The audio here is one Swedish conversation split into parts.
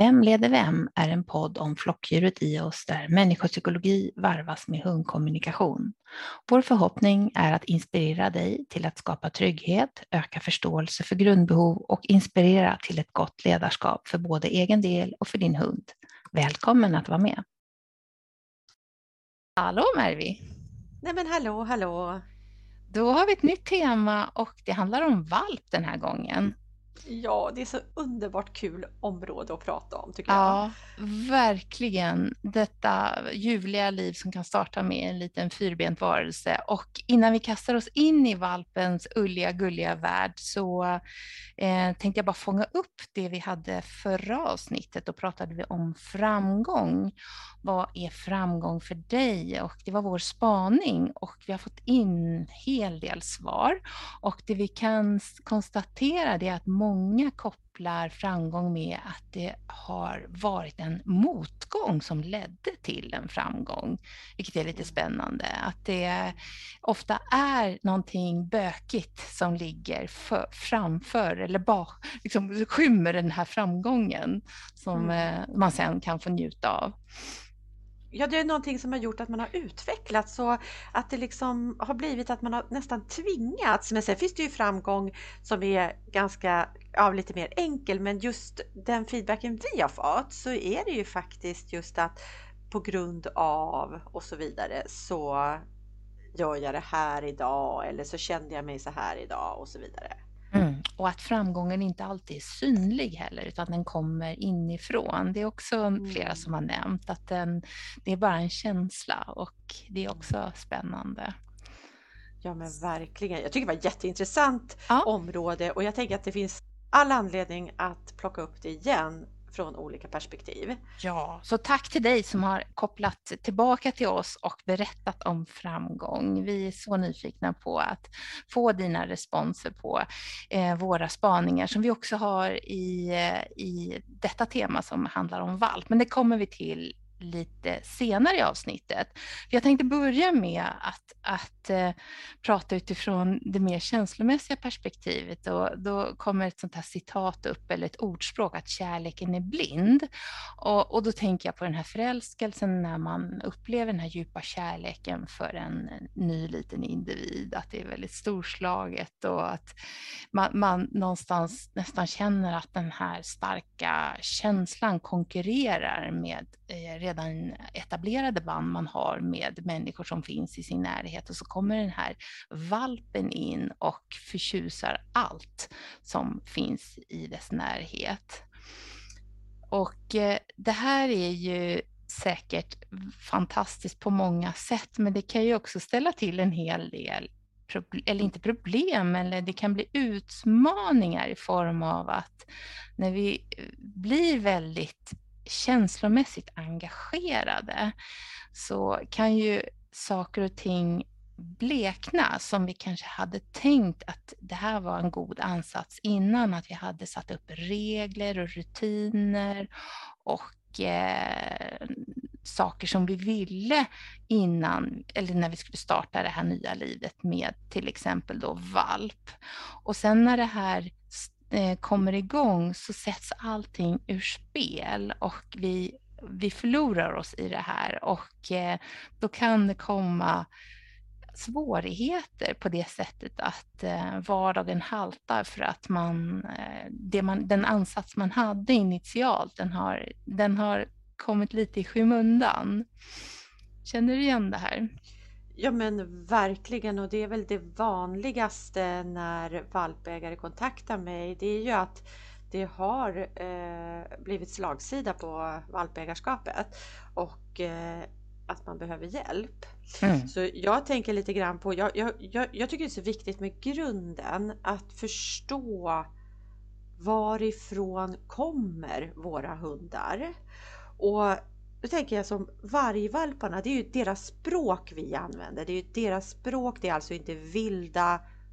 Vem leder vem är en podd om flockdjuret i oss där människopsykologi varvas med hundkommunikation. Vår förhoppning är att inspirera dig till att skapa trygghet, öka förståelse för grundbehov och inspirera till ett gott ledarskap för både egen del och för din hund. Välkommen att vara med! Hallå Mervi! Nej men hallå! Då har vi ett nytt tema och det handlar om valp den här gången. Ja, det är så underbart kul område att prata om tycker jag. Ja, verkligen. Detta ljuvliga liv som kan starta med en liten fyrbent varelse. Och innan vi kastar oss in i valpens ulliga, gulliga värld så tänkte jag bara fånga upp det vi hade förra avsnittet. Då pratade vi om framgång. Vad är framgång för dig? Och det var vår spaning och vi har fått in en hel del svar. Och det vi kan konstatera är att många kopplar framgång med att det har varit en motgång som ledde till en framgång. Vilket är lite spännande. Att det ofta är någonting bökigt som ligger framför eller liksom skymmer den här framgången som man sen kan få njuta av. Ja, det är någonting som har gjort att man har utvecklats så att det liksom har blivit att man har nästan tvingats. Men sen finns det ju framgång som är ganska, lite mer enkel, men just den feedbacken vi har fått så är det ju faktiskt just att på grund av och så vidare så gör jag det här idag eller så kände jag mig så här idag och så vidare. Och att framgången inte alltid är synlig heller utan den kommer inifrån. Det är också flera som har nämnt att det är bara en känsla och det är också spännande. Ja men verkligen. Jag tycker det var ett jätteintressant Ja. område och jag tänker att det finns all anledning att plocka upp det igen från olika perspektiv. Ja, så tack till dig som har kopplat tillbaka till oss och berättat om framgång. Vi är så nyfikna på att få dina responser på våra spaningar som vi också har i detta tema som handlar om valp. Men det kommer vi till lite senare i avsnittet. Jag tänkte börja med att prata utifrån det mer känslomässiga perspektivet och då kommer ett sånt här citat upp eller ett ordspråk att kärleken är blind och då tänker jag på den här förälskelsen när man upplever den här djupa kärleken för en ny liten individ, att det är väldigt storslaget och att man någonstans nästan känner att den här starka känslan konkurrerar med redan etablerade band man har med människor som finns i sin närhet och så kommer den här valpen in och förtjusar allt som finns i dess närhet. Och det här är ju säkert fantastiskt på många sätt men det kan ju också ställa till en hel del eller inte problem, eller det kan bli utmaningar i form av att när vi blir väldigt känslomässigt engagerade så kan ju saker och ting blekna som vi kanske hade tänkt att det här var en god ansats innan, att vi hade satt upp regler och rutiner och saker som vi ville innan eller när vi skulle starta det här nya livet med till exempel då valp. Och sen när det här kommer igång så sätts allting ur spel och vi förlorar oss i det här och då kan det komma svårigheter på det sättet att vardagen haltar för att den ansats man hade initialt den har kommit lite i skymundan. Känner du igen det här? Ja men verkligen, och det är väl det vanligaste när valpägare kontaktar mig, det är ju att det har blivit slagsida på valpägarskapet och att man behöver hjälp. Så jag tänker lite grann på, jag tycker det är så viktigt med grunden att förstå varifrån kommer våra hundar. Och då tänker jag som vargvalparna, det är ju deras språk vi använder. Det är ju deras språk, det är alltså inte vilda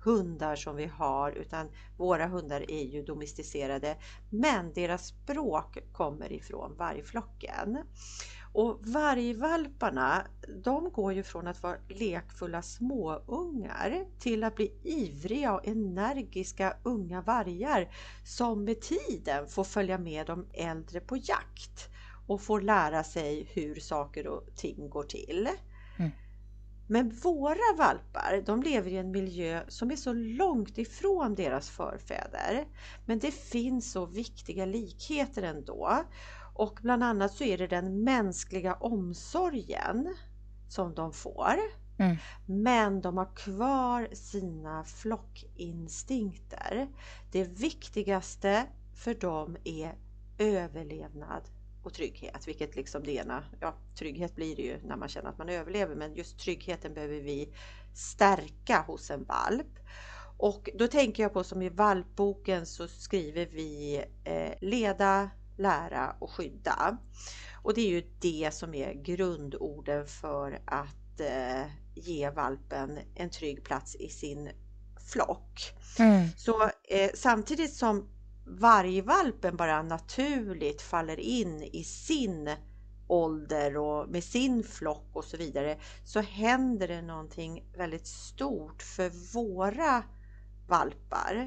hundar som vi har, utan våra hundar är ju domesticerade, men deras språk kommer ifrån vargflocken. Och vargvalparna, de går ju från att vara lekfulla småungar till att bli ivriga och energiska unga vargar som med tiden får följa med de äldre på jakt och får lära sig hur saker och ting går till. Mm. Men våra valpar, de lever i en miljö som är så långt ifrån deras förfäder. Men det finns så viktiga likheter ändå. Och bland annat så är det den mänskliga omsorgen som de får. Mm. Men de har kvar sina flockinstinkter. Det viktigaste för dem är överlevnad och trygghet, vilket liksom det ena, ja, trygghet blir det ju när man känner att man överlever, men just tryggheten behöver vi stärka hos en valp. Och då tänker jag på, som i valpboken så skriver vi leda, lära och skydda. Och det är ju det som är grundorden för att ge valpen en trygg plats i sin flock. Mm. Så samtidigt som vargvalpen bara naturligt faller in i sin ålder och med sin flock och så vidare, så händer det någonting väldigt stort för våra valpar.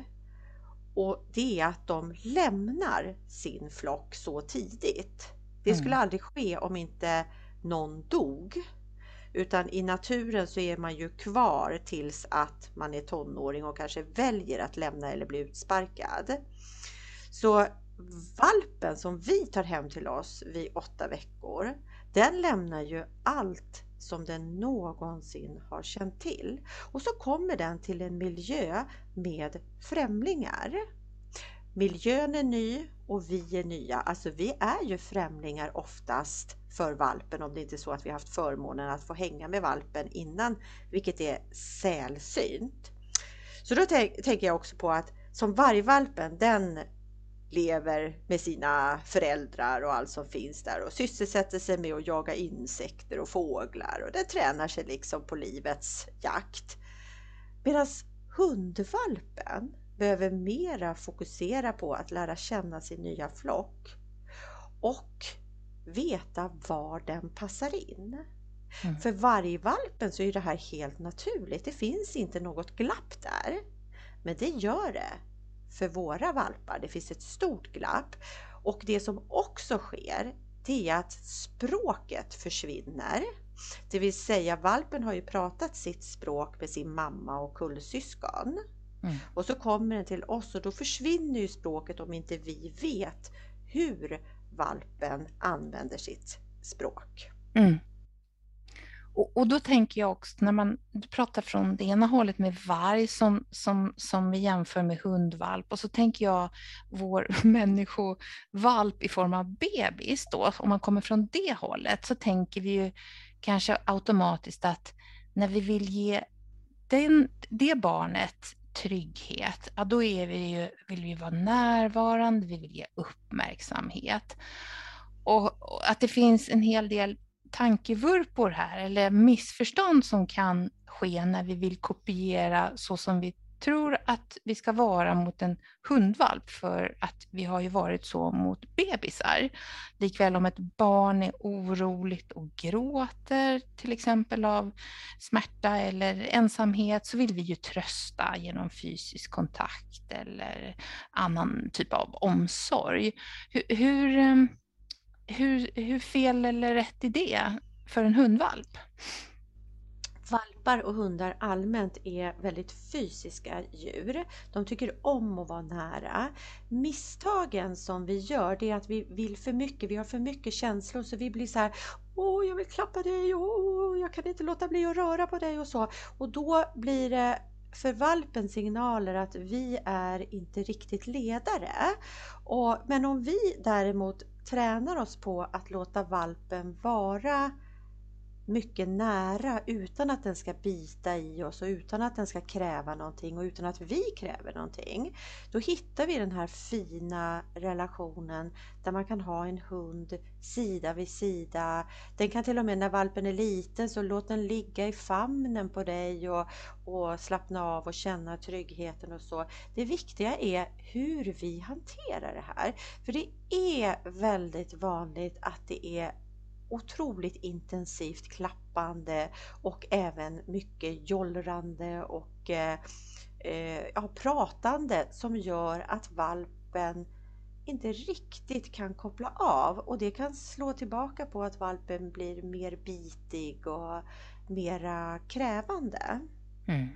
Och det är att de lämnar sin flock så tidigt. Det skulle aldrig ske om inte någon dog. Utan i naturen så är man ju kvar tills att man är tonåring och kanske väljer att lämna eller bli utsparkad. Så valpen som vi tar hem till oss vid 8 veckor, den lämnar ju allt som den någonsin har känt till. Och så kommer den till en miljö med främlingar. Miljön är ny och vi är nya. Alltså vi är ju främlingar oftast för valpen, om det inte är så att vi har haft förmånen att få hänga med valpen innan, vilket är sällsynt. Så då tänker jag också på att som vargvalpen, den lever med sina föräldrar och allt som finns där och sysselsätter sig med att jaga insekter och fåglar, och den tränar sig liksom på livets jakt. Medan hundvalpen behöver mera fokusera på att lära känna sin nya flock och veta var den passar in. Mm. För vargvalpen så är det här helt naturligt. Det finns inte något glapp där. Men det gör det för våra valpar. Det finns ett stort glapp. Och det som också sker, det är att språket försvinner. Det vill säga, valpen har ju pratat sitt språk med sin mamma och kullsyskon. Mm. Och så kommer den till oss och då försvinner ju språket om inte vi vet hur valpen använder sitt språk. Mm. Och då tänker jag också, när man pratar från det ena hållet med varg som vi jämför med hundvalp, och så tänker jag vår människovalp i form av bebis då, om man kommer från det hållet, så tänker vi ju kanske automatiskt att när vi vill ge det barnet trygghet, ja, då vill vi vara närvarande, vi vill ge uppmärksamhet. Och att det finns en hel del tankevurpor här, eller missförstånd som kan ske när vi vill kopiera så som vi tror att vi ska vara mot en hundvalp, för att vi har ju varit så mot bebisar. Likväl om ett barn är oroligt och gråter till exempel av smärta eller ensamhet, så vill vi ju trösta genom fysisk kontakt eller annan typ av omsorg. Hur fel eller rätt är det för en hundvalp? Valpar och hundar allmänt är väldigt fysiska djur. De tycker om att vara nära. Misstagen som vi gör, det är att vi vill för mycket. Vi har för mycket känslor, så vi blir så här: åh, jag vill klappa dig, åh, jag kan inte låta bli att röra på dig och så. Och då blir det för valpen signaler att vi är inte riktigt ledare. Men om vi däremot tränar oss på att låta valpen vara mycket nära utan att den ska bita i oss och utan att den ska kräva någonting och utan att vi kräver någonting. Då hittar vi den här fina relationen där man kan ha en hund sida vid sida. Den kan till och med när valpen är liten så låt den ligga i famnen på dig och slappna av och känna tryggheten och så. Det viktiga är hur vi hanterar det här. För det är väldigt vanligt att det är otroligt intensivt klappande och även mycket jollrande och ja, pratande som gör att valpen inte riktigt kan koppla av, och det kan slå tillbaka på att valpen blir mer bitig och mera krävande. Mm.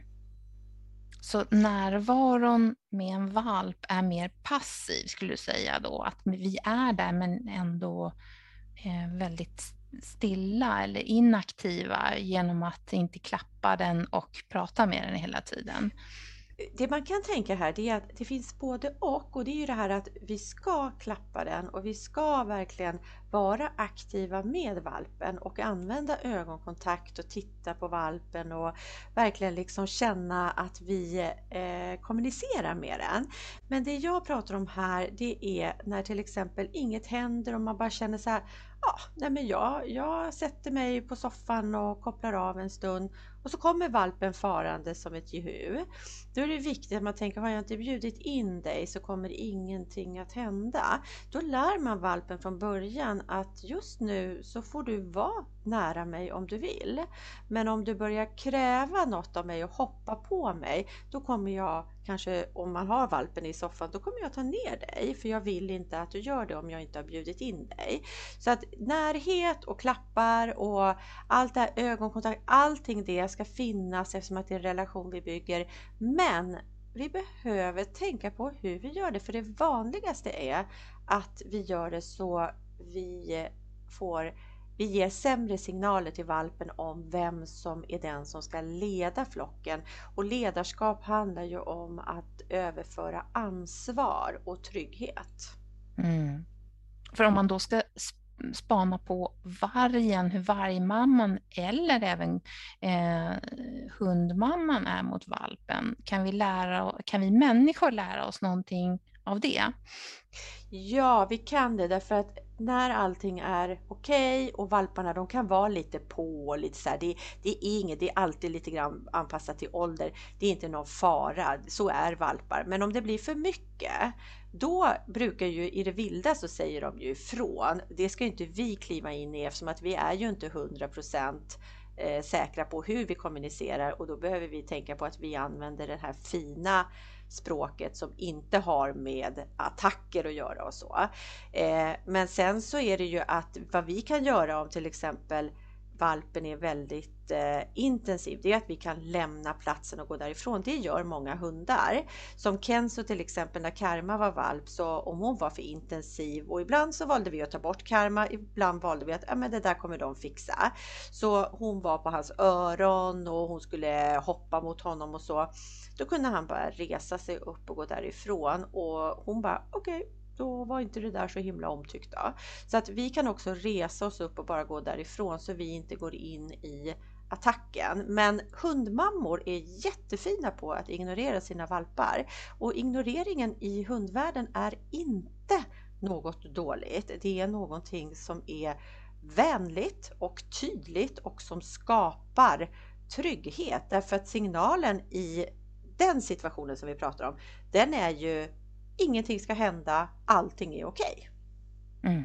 Så närvaron med en valp är mer passiv, skulle du säga då? Att vi är där men ändå väldigt stilla eller inaktiva genom att inte klappa den och prata med den hela tiden. Det man kan tänka här, det är att det finns både och det är ju det här att vi ska klappa den och vi ska verkligen vara aktiva med valpen och använda ögonkontakt och titta på valpen och verkligen liksom känna att vi kommunicerar med den. Men det jag pratar om här, det är när till exempel inget händer och man bara känner så här, ja, nej men jag sätter mig på soffan och kopplar av en stund och så kommer valpen farande som ett jehu. Då är det viktigt att man tänker, har jag inte bjudit in dig så kommer ingenting att hända. Då lär man valpen från början att just nu så får du vara nära mig om du vill. Men om du börjar kräva något av mig och hoppa på mig, då kommer jag kanske, om man har valpen i soffan, då kommer jag ta ner dig. För jag vill inte att du gör det om jag inte har bjudit in dig. Så att närhet och klappar och allt det här, ögonkontakt, allting det ska finnas eftersom att det är en relation vi bygger. Men vi behöver tänka på hur vi gör det, för det vanligaste är att vi gör det så vi ger sämre signaler till valpen om vem som är den som ska leda flocken. Och ledarskap handlar ju om att överföra ansvar och trygghet. Mm. För om man då ska spana på vargen, hur vargmamman eller även hundmamman är mot valpen, kan vi människor lära oss någonting av det? Ja, vi kan det, därför att när allting är okej och valparna, de kan vara lite på och lite så här, det är inget, det är alltid lite grann anpassat till ålder. Det är inte någon fara, så är valpar. Men om det blir för mycket, då brukar ju i det vilda så säger de ju ifrån. Det ska inte vi kliva in i eftersom att vi är ju inte 100% säkra på hur vi kommunicerar, och då behöver vi tänka på att vi använder det här fina språket som inte har med attacker att göra och så. Men sen så är det ju att vad vi kan göra om till exempel valpen är väldigt intensiv, det är att vi kan lämna platsen och gå därifrån. Det gör många hundar. Som Kenzo till exempel, när Karma var valp, så om hon var för intensiv, och ibland så valde vi att ta bort Karma, ibland valde vi att men det där kommer de fixa. Så hon var på hans öron och hon skulle hoppa mot honom och så. Då kunde han bara resa sig upp och gå därifrån, och hon bara okej. Då var inte det där så himla omtyckt då. Så att vi kan också resa oss upp och bara gå därifrån så vi inte går in i attacken. Men hundmammor är jättefina på att ignorera sina valpar. Och ignoreringen i hundvärlden är inte något dåligt. Det är någonting som är vänligt och tydligt och som skapar trygghet. Därför att signalen i den situationen som vi pratar om, den är ju ingenting ska hända, allting är okej. Mm.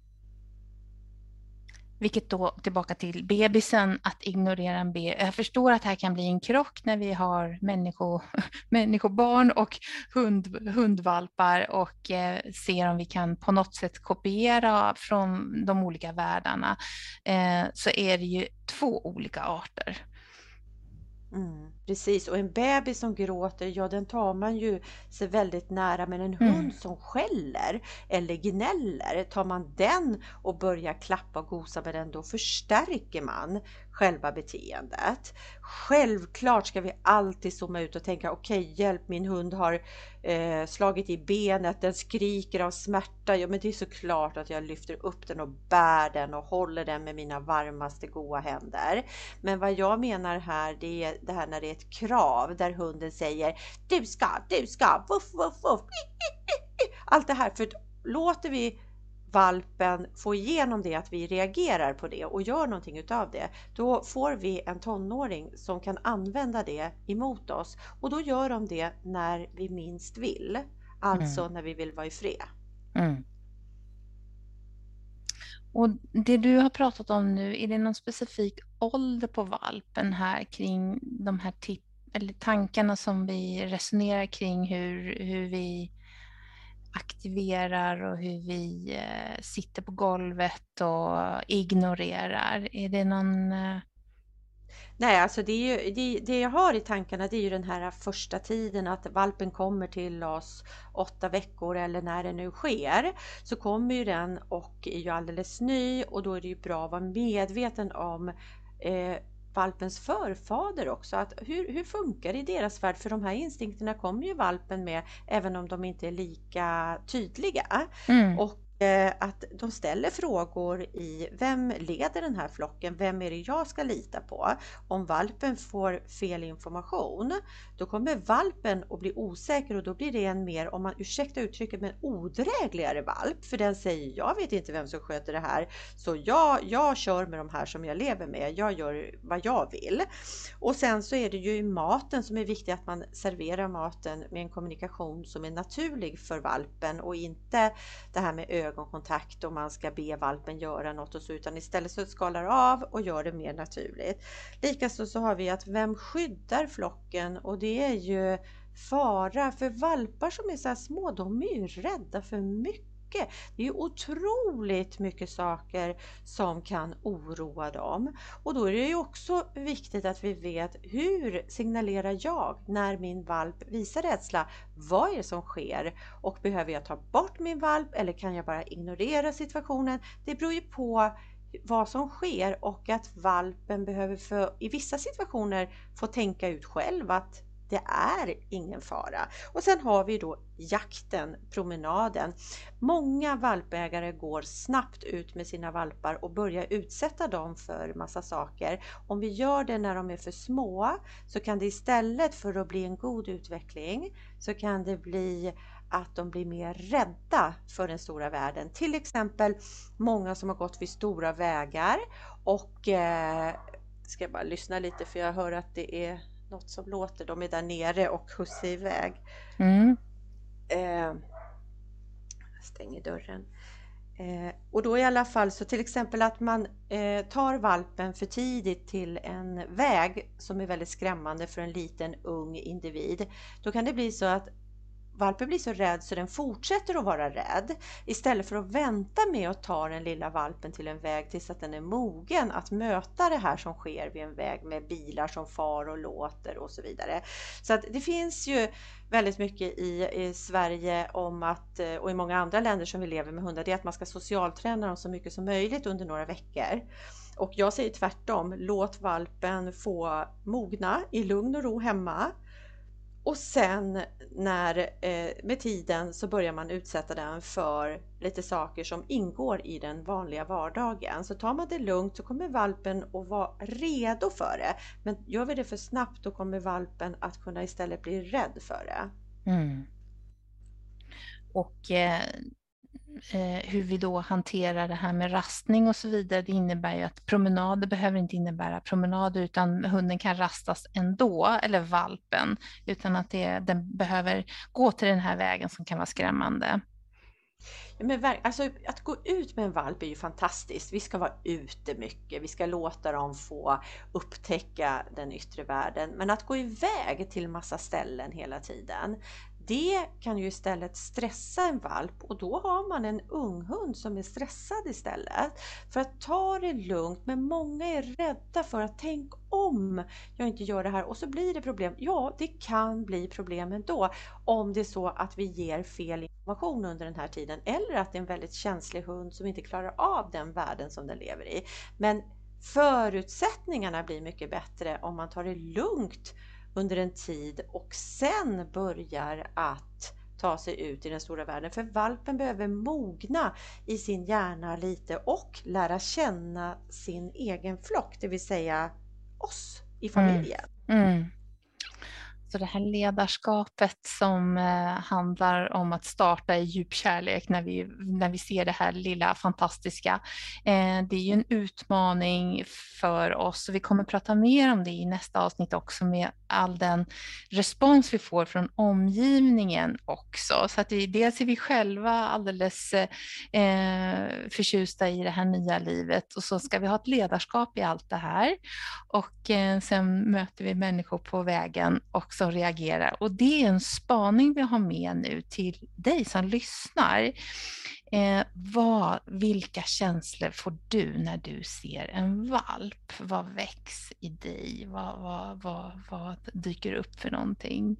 Vilket då, tillbaka till bebisen, att ignorera en bebis. Jag förstår att här kan bli en krock när vi har människobarn och hundvalpar och ser om vi kan på något sätt kopiera från de olika världarna. Så är det ju två olika arter. Mm. Precis, och en bebis som gråter, ja den tar man ju sig väldigt nära, men en Mm. hund som skäller eller gnäller, tar man den och börjar klappa och gosa med den, då förstärker man själva beteendet. Självklart ska vi alltid zooma ut och tänka, okej, hjälp, min hund har slagit i benet, den skriker av smärta. Ja, men det är såklart att jag lyfter upp den och bär den och håller den med mina varmaste goda händer. Men vad jag menar här, det är det här när det är ett krav där hunden säger du ska, vuff, vuff, vuff. Allt det här, för låter vi valpen få igenom det, att vi reagerar på det och gör någonting utav det, då får vi en tonåring som kan använda det emot oss, och då gör de det när vi minst vill, alltså Mm. när vi vill vara i fred. Mm. Och det du har pratat om nu, är det någon specifik ålder på valpen här kring de här eller tankarna som vi resonerar kring, hur vi aktiverar och hur vi sitter på golvet och ignorerar? Är det någon... Nej, alltså det är ju, det jag har i tankarna, det är ju den här första tiden, att valpen kommer till oss 8 veckor eller när det nu sker, så kommer ju den och är ju alldeles ny, och då är det ju bra att vara medveten om valpens förfader också, att hur funkar det i deras värld, för de här instinkterna kommer ju valpen med även om de inte är lika tydliga. Mm. Och att de ställer frågor i, vem leder den här flocken, vem är det jag ska lita på? Om valpen får fel information, då kommer valpen att bli osäker, och då blir det en mer, om man ursäktar uttrycket, men odrägligare valp, för den säger, jag vet inte vem som sköter det här, så jag kör med de här som jag lever med, jag gör vad jag vill. Och sen så är det ju maten som är viktig, att man serverar maten med en kommunikation som är naturlig för valpen, och inte det här med ögonkontakt och man ska be valpen göra något och så, utan istället så skalar av och gör det mer naturligt. Likaså så har vi att vem skyddar flocken, och det är ju fara för valpar som är så här små, de är ju rädda för mycket. Det är ju otroligt mycket saker som kan oroa dem, och då är det ju också viktigt att vi vet, hur signalerar jag när min valp visar rädsla? Vad är det som sker? Och behöver jag ta bort min valp, eller kan jag bara ignorera situationen? Det beror ju på vad som sker, och att valpen behöver i vissa situationer få tänka ut själv att det är ingen fara. Och sen har vi då jakten, promenaden. Många valpägare går snabbt ut med sina valpar och börjar utsätta dem för massa saker. Om vi gör det när de är för små, så kan det istället för att bli en god utveckling, så kan det bli att de blir mer rädda för den stora världen. Till exempel många som har gått vid stora vägar, och ska jag bara lyssna lite, för jag hör att det är något som låter, de är där nere och hussar iväg. Mm. Stänger dörren. Och då i alla fall, så till exempel att man tar valpen för tidigt till en väg som är väldigt skrämmande för en liten ung individ. Då kan det bli så att valpen blir så rädd så den fortsätter att vara rädd, istället för att vänta med att ta den lilla valpen till en väg tills att den är mogen att möta det här som sker vid en väg med bilar som far och låter och så vidare. Så att det finns ju väldigt mycket i Sverige om att, och i många andra länder som vi lever med hundar, det är att man ska socialträna dem så mycket som möjligt under några veckor. Och jag säger tvärtom, låt valpen få mogna i lugn och ro hemma. Och sen med tiden så börjar man utsätta den för lite saker som ingår i den vanliga vardagen. Så tar man det lugnt så kommer valpen att vara redo för det. Men gör vi det för snabbt, då kommer valpen att kunna istället bli rädd för det. Mm. Och hur vi då hanterar det här med rastning och så vidare, det innebär ju att promenader behöver inte innebära promenader, utan hunden kan rastas ändå, eller valpen, utan att den behöver gå till den här vägen som kan vara skrämmande. Ja, men alltså, att gå ut med en valp är ju fantastiskt. Vi ska vara ute mycket, vi ska låta dem få upptäcka den yttre världen. Men att gå iväg till massa ställen hela tiden, Det kan ju istället stressa en valp och då har man en unghund som är stressad istället. För att ta det lugnt, men många är rädda för att tänk om jag inte gör det här och så blir det problem. Ja, det kan bli problem ändå om det är så att vi ger fel information under den här tiden eller att det är en väldigt känslig hund som inte klarar av den världen som den lever i. Men förutsättningarna blir mycket bättre om man tar det lugnt under en tid och sen börjar att ta sig ut i den stora världen. För valpen behöver mogna i sin hjärna lite och lära känna sin egen flock, det vill säga oss i familjen. Så det här ledarskapet som handlar om att starta i djup kärlek när vi ser det här lilla fantastiska. Det är ju en utmaning för oss och vi kommer prata mer om det i nästa avsnitt också med all den respons vi får från omgivningen också. Så att dels är vi själva alldeles förtjusta i det här nya livet och så ska vi ha ett ledarskap i allt det här. Och sen möter vi människor på vägen och som reagerar. Och det är en spaning vi har med nu till dig som lyssnar. Vilka känslor får du när du ser en valp? Vad väcks i dig? Vad dyker upp för någonting?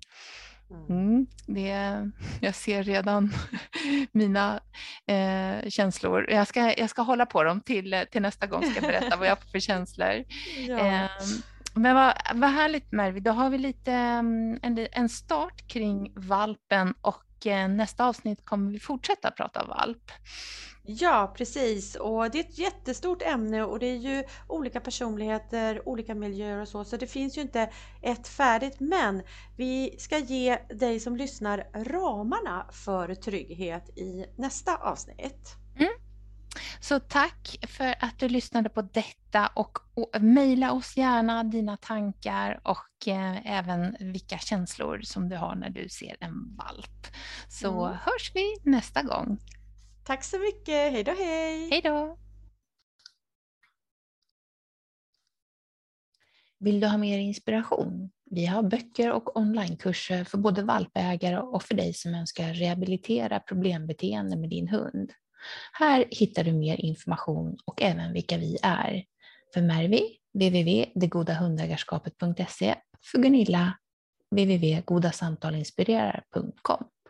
Jag ser redan mina känslor. Jag ska hålla på dem till nästa gång ska jag berätta vad jag får för känslor. Ja. Men vad härligt Mervi, då har vi lite en start kring valpen och nästa avsnitt kommer vi fortsätta prata valp. Ja, precis. Och det är ett jättestort ämne och det är ju olika personligheter, olika miljöer och så det finns ju inte ett färdigt, men vi ska ge dig som lyssnar ramarna för trygghet i nästa avsnitt. Så tack för att du lyssnade på detta och mejla oss gärna dina tankar och även vilka känslor som du har när du ser en valp. Så hörs vi nästa gång. Tack så mycket. Hej då, hej! Hej då! Vill du ha mer inspiration? Vi har böcker och onlinekurser för både valpägare och för dig som önskar rehabilitera problembeteende med din hund. Här hittar du mer information och även vilka vi är. För Mervi, www.degodahundägarskapet.se. För Gunilla, www.godasamtalinspirerar.com.